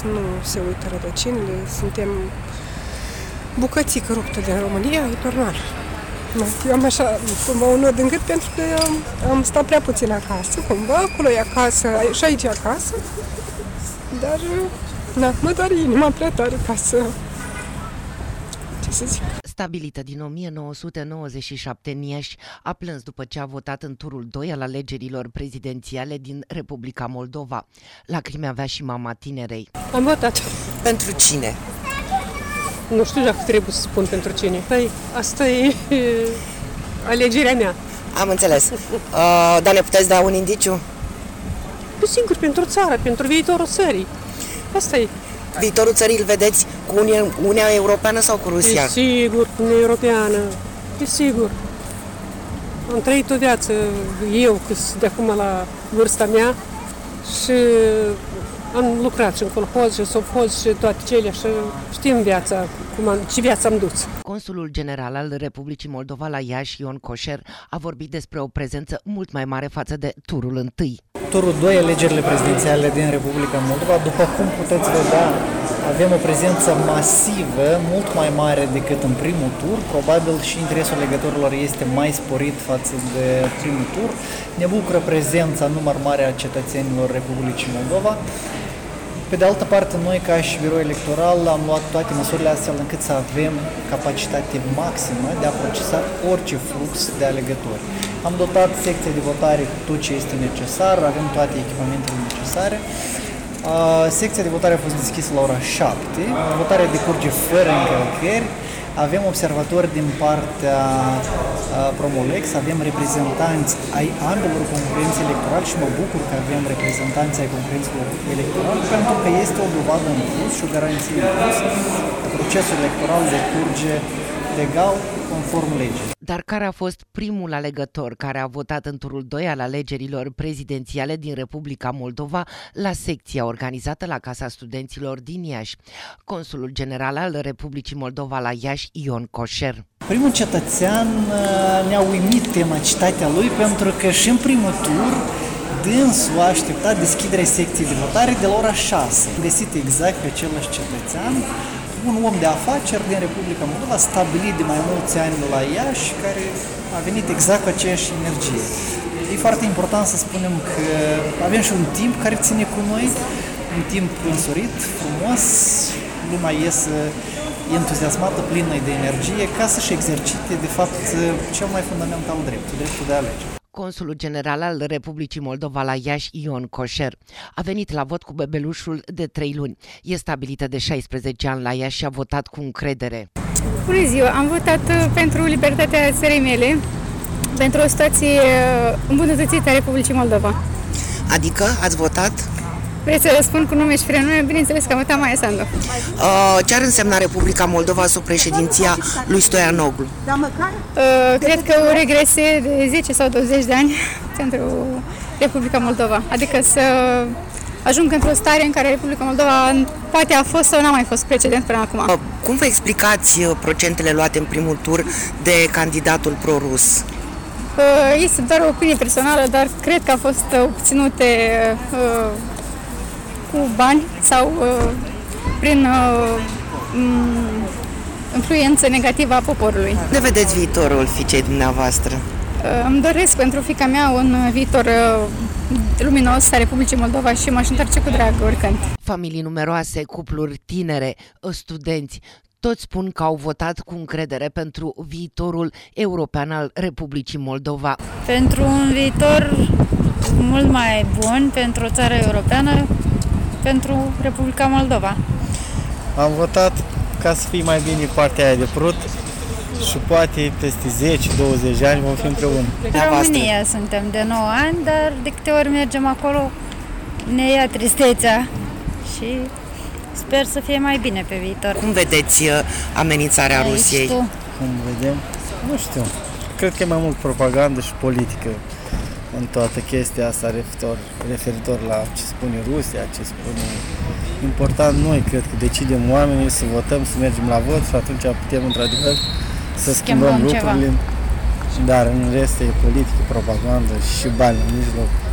nu se uită rădăcinile, suntem bucățică ruptă din România, e normal. Eu am așa, cumva, un nod în gât pentru că am stat prea puțin acasă, cumva, acolo e acasă, și aici e acasă, dar, mă doare inima prea tare ca să, ce să zic. Stabilită din 1997 în Iași, a plâns după ce a votat în turul 2 al alegerilor prezidențiale din Republica Moldova. Lacrimi avea și mama tinerei. Am votat. Pentru cine? Nu știu dacă trebuie să spun pentru cine. Asta e alegerea mea. Am înțeles. Dar ne puteți da un indiciu? Sigur, pentru țară, pentru viitorul țării. Asta e. Viitorul țării îl vedeți cu Uniunea Europeană sau cu Rusia? E sigur, cu Uniunea Europeană. E sigur. Am trăit o viață, eu, de acum la vârsta mea, și am lucrat și în colhoz și sovhoz și toate cele și știm viața, ce viață am dus. Consulul general al Republicii Moldova la Iași, Ion Coșer, a vorbit despre o prezență mult mai mare față de turul 1. Turul 2, alegerile prezidențiale din Republica Moldova, după cum puteți vedea, avem o prezență masivă, mult mai mare decât în primul tur. Probabil și interesul legătorilor este mai sporit față de primul tur. Ne bucură prezența număr mare a cetățenilor Republicii Moldova. Pe de altă parte, noi ca și birou electoral am luat toate măsurile astfel încât să avem capacitate maximă de a procesa orice flux de alegători. Am dotat secția de votare cu tot ce este necesar, avem toate echipamentele necesare. Secția de votare a fost deschisă la ora 7, votarea decurge fără încălcări, avem observatori din partea Promolex, avem reprezentanți ai ambelor concurenți electorali și mă bucur că avem reprezentanți ai concurenților electorali pentru că este o dovadă în plus și o garanție în plus că procesul electoral decurge legal, conform legii. Dar care a fost primul alegător care a votat în turul 2 al alegerilor prezidențiale din Republica Moldova la secția organizată la Casa Studenților din Iași? Consulul general al Republicii Moldova la Iași, Ion Coșer. Primul cetățean ne-a uimit temacitatea lui pentru că și în primul tur dânsul a așteptat deschiderea secției de votare de la ora 6. Am găsit exact pe același cetățean, un om de afaceri din Republica Moldova, stabilit de mai mulți ani la Iași, care a venit exact cu aceeași energie. E foarte important să spunem că avem și un timp care ține cu noi, un timp însorit, frumos, lumea iese entuziasmată, plină de energie, ca să-și exercite, de fapt, cel mai fundamental dreptul de a alege. Consulul general al Republicii Moldova la Iași, Ion Coșer, a venit la vot cu bebelușul de 3 luni. E stabilită de 16 ani la Iași și a votat cu încredere. Bună ziua! Am votat pentru libertatea țării mele, pentru o situație îmbunătățită a Republicii Moldova. Adică ați votat? Vreți să răspund cu nume și prenume? Bineînțeles că am votat Maia Sandu. Ce ar însemna Republica Moldova sub președinția lui Stoianoglu? Cred că o regrese de 10 sau 20 de ani pentru Republica Moldova. Adică să ajung într-o stare în care Republica Moldova poate a fost sau n-a mai fost precedent până acum. Cum vă explicați procentele luate în primul tur de candidatul pro-rus? Este doar o opinie personală, dar cred că au fost obținute cu bani sau prin influență negativă a poporului. Ne vedeți viitorul fiicei dumneavoastră? Îmi doresc pentru fiica mea un viitor luminos a Republicii Moldova și m-aș întoarce cu drag oricând. Familii numeroase, cupluri tinere, studenți, toți spun că au votat cu încredere pentru viitorul european al Republicii Moldova. Pentru un viitor mult mai bun, pentru o țară europeană, pentru Republica Moldova. Am votat ca să fie mai bine partea aia de prut și poate peste 10-20 ani vom fi împreună. În România suntem de 9 ani, dar de câte ori mergem acolo ne ia tristețea și sper să fie mai bine pe viitor. Cum vedeți amenințarea Rusiei? Cum vedem? Nu știu. Cred că e mai mult propagandă și politică în toată chestia asta referitor la ce spune Rusia, ce spune... Important noi, cred că decidem oamenii să votăm, să mergem la vot și atunci putem într-adevăr să schimbăm lucrurile. Dar în rest e politică, propagandă și bani în mijloc.